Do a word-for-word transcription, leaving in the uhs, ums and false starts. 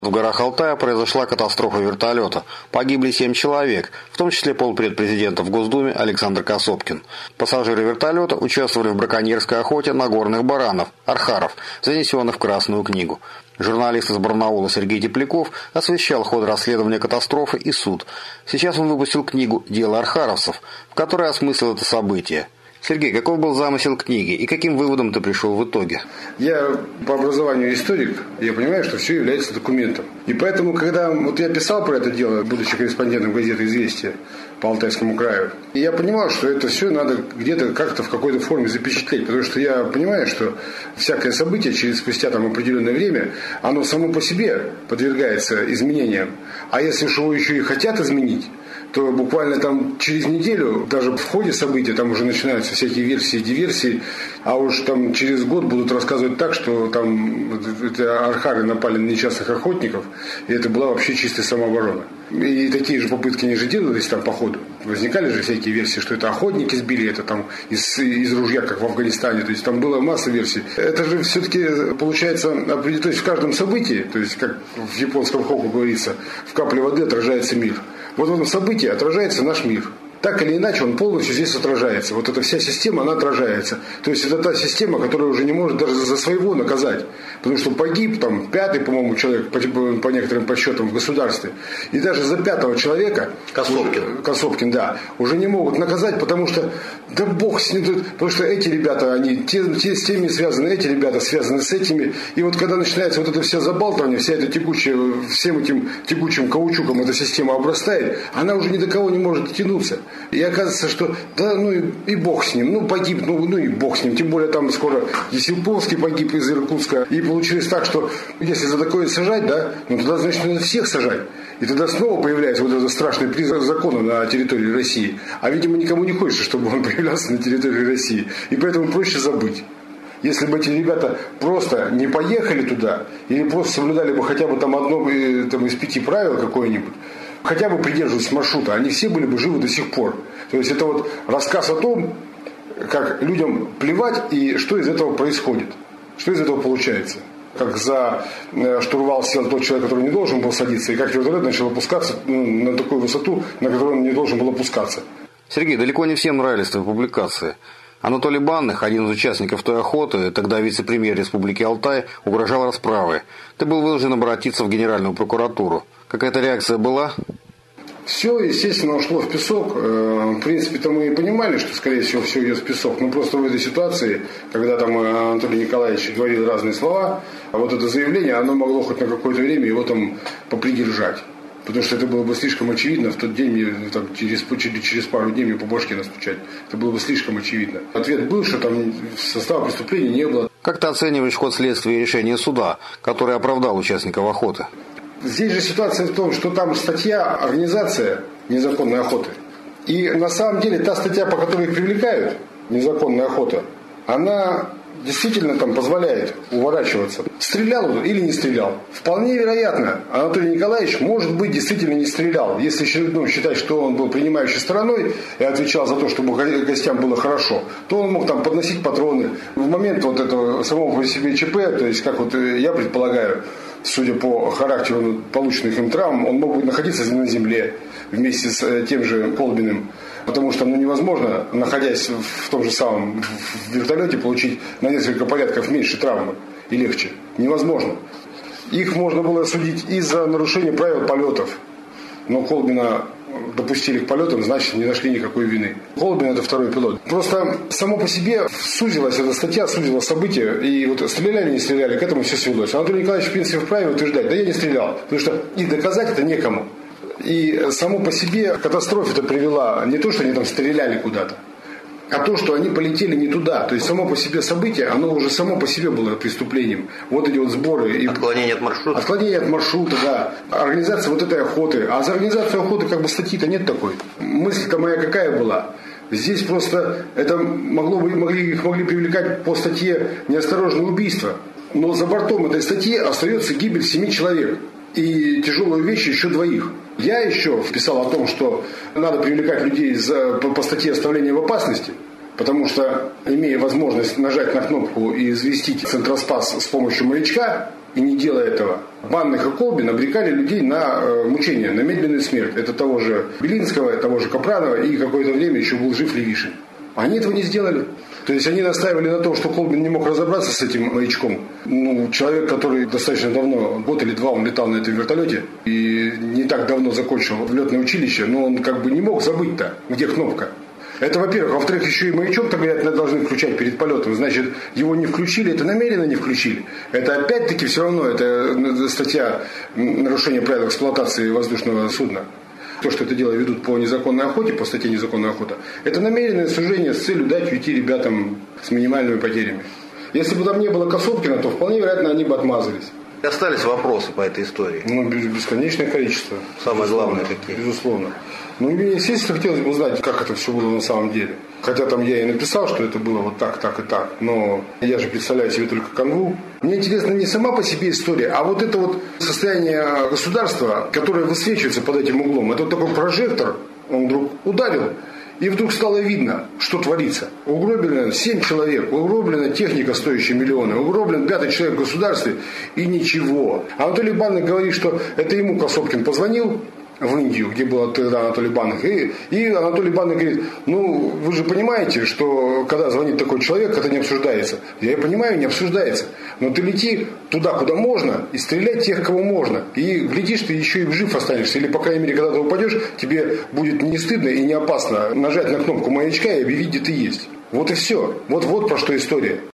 В горах Алтая произошла катастрофа вертолета. Погибли семь человек, в том числе полпред президента в Госдуме Александр Косопкин. Пассажиры вертолета участвовали в браконьерской охоте на горных баранов, архаров, занесенных в Красную книгу. Журналист из Барнаула Сергей Тепляков освещал ход расследования катастрофы и суд. Сейчас он выпустил книгу «Дело архаровцев», в которой осмыслил это событие. Сергей, каков был замысел книги и каким выводом ты пришел в итоге? Я по образованию историк, я понимаю, что все является документом. И поэтому, когда вот я писал про это дело, будучи корреспондентом газеты «Известия» по Алтайскому краю, я понимал, что это все надо где-то как-то в какой-то форме запечатлеть, потому что я понимаю, что всякое событие через спустя там определенное время, оно само по себе подвергается изменениям. А если уж его еще и хотят изменить, то буквально там через неделю, даже в ходе события, там уже начинаются всякие версии, диверсии, а уж там через год будут рассказывать так, что там эти архары напали на несчастных охотников, и это была вообще чистая самооборона. И такие же попытки они же делались там по ходу. Возникали же всякие версии, что это охотники сбили, это там из, из ружья, как в Афганистане, то есть там была масса версий. Это же все-таки получается, то есть в каждом событии, то есть как в японском хоку говорится, в капле воды отражается мир. Вот в этом событии отражается наш мир. Так или иначе, он полностью здесь отражается. Вот эта вся система, она отражается. То есть это та система, которая уже не может даже за своего наказать. Потому что погиб там пятый, по-моему, человек, по, по некоторым подсчетам, в государстве. И даже за пятого человека, Косопкин, уже, Косопкин, да, уже не могут наказать, потому что, да бог с ним, потому что эти ребята, они те, те с теми связаны, эти ребята связаны с этими. И вот когда начинается вот это все забалтывание, вся эта текучая, всем этим текучим каучуком эта система обрастает, она уже ни до кого не может дотянуться. И оказывается, что да, ну и, и бог с ним, ну погиб, ну, ну и бог с ним. Тем более там скоро Есилповский погиб из Иркутска. И получилось так, что если за такое сажать, да, ну тогда значит надо всех сажать. И тогда снова появляется вот этот страшный призрак закона на территории России. А видимо никому не хочется, чтобы он появлялся на территории России. И поэтому проще забыть. Если бы эти ребята просто не поехали туда, или просто соблюдали бы хотя бы там одно там, из пяти правил какое-нибудь, хотя бы придерживались маршрута, они все были бы живы до сих пор. То есть это вот рассказ о том, как людям плевать и что из этого происходит, что из этого получается. Как за штурвал сел тот человек, который не должен был садиться, и как вертолет начал опускаться ну, на такую высоту, на которую он не должен был опускаться. Сергей, далеко не всем нравились твои публикации. Анатолий Банных, один из участников той охоты, тогда вице-премьер Республики Алтай, угрожал расправой. Ты был вынужден обратиться в Генеральную прокуратуру. Какая-то реакция была? Все, естественно, ушло в песок. В принципе-то мы и понимали, что, скорее всего, все идет в песок. Но просто в этой ситуации, когда там Анатолий Николаевич говорил разные слова, а вот это заявление, оно могло хоть на какое-то время его там попридержать. Потому что это было бы слишком очевидно. В тот день, мне, там, через, через пару дней мне по башке настучать. Это было бы слишком очевидно. Ответ был, что там состава преступления не было. Как ты оцениваешь ход следствия и решения суда, который оправдал участников охоты? Здесь же ситуация в том, что там статья «Организация незаконной охоты». И на самом деле та статья, по которой их привлекают, незаконная охота, она действительно там позволяет уворачиваться. Стрелял он или не стрелял? Вполне вероятно, Анатолий Николаевич, может быть, действительно не стрелял. Если ну, считать, что он был принимающей стороной и отвечал за то, чтобы гостям было хорошо, то он мог там подносить патроны. В момент вот этого самого по себе ЧП, то есть, как вот я предполагаю, судя по характеру полученных им травм, он мог бы находиться на земле вместе с тем же Колбиным. Потому что ну, невозможно, находясь в том же самом в вертолете, получить на несколько порядков меньше травмы и легче. Невозможно. Их можно было судить и за нарушение правил полетов. Но Колбина допустили к полетам, значит, не нашли никакой вины. Колбин – это второй пилот. Просто само по себе сузилась эта статья, сузила события. И вот стреляли или не стреляли, к этому все свелось. Анатолий Николаевич, в принципе, вправе утверждать, да я не стрелял. Потому что и доказать это некому. И само по себе катастрофа это привела не то, что они там стреляли куда-то, а то, что они полетели не туда. То есть само по себе событие, оно уже само по себе было преступлением. Вот эти вот сборы. И отклонение от маршрута. Отклонение от маршрута, да. Организация вот этой охоты. А за организацию охоты как бы статьи-то нет такой. Мысль-то моя какая была? Здесь просто это могло бы, могли, их могли привлекать по статье «Неосторожное убийство». Но за бортом этой статьи остается гибель семи человек. И тяжелые вещи еще двоих. Я еще писал о том, что надо привлекать людей за, по, по статье оставления в опасности, потому что, имея возможность нажать на кнопку и известить Центроспас с помощью маячка, и не делая этого, Банных и Колбин обрекали людей на э, мучения, на медленную смерть. Это того же Белинского, того же Капранова и какое-то время еще был жив Левишин. Они этого не сделали. То есть они настаивали на том, что Колбин не мог разобраться с этим маячком. Ну, человек, который достаточно давно, год или два он летал на этом вертолете и не так давно закончил летное училище, но он как бы не мог забыть-то, где кнопка. Это, во-первых. Во-вторых, еще и маячок-то, говорят, должны включать перед полетом. Значит, его не включили, это намеренно не включили. Это опять-таки все равно, это статья нарушения правил эксплуатации воздушного судна. То, что это дело ведут по незаконной охоте, по статье незаконная охота, это намеренное сужение с целью дать уйти ребятам с минимальными потерями. Если бы там не было Косопкина, то вполне вероятно они бы отмазались. И остались вопросы по этой истории? Ну, бесконечное количество. Самое главное какие? Безусловно. Ну, мне, естественно, хотелось бы узнать, как это все было на самом деле. Хотя там я и написал, что это было вот так, так и так. Но я же представляю себе только канву. Мне интересна не сама по себе история, а вот это вот состояние государства, которое высвечивается под этим углом. Это вот такой прожектор, он вдруг ударил, и вдруг стало видно, что творится. Угроблено семь человек, угроблена техника, стоящая миллионы, угроблен пятый человек в государстве, и ничего. Анатолий Банных говорит, что это ему Косопкин позвонил в Индию, где был тогда Анатолий Банных, и, и Анатолий Банных говорит, ну, вы же понимаете, что когда звонит такой человек, это не обсуждается. Я понимаю, не обсуждается. Но ты лети туда, куда можно, и стреляй тех, кого можно. И глядишь, ты еще и жив останешься. Или, по крайней мере, когда ты упадешь, тебе будет не стыдно и не опасно нажать на кнопку маячка и объявить, где ты есть. Вот и все. Вот, вот про что история.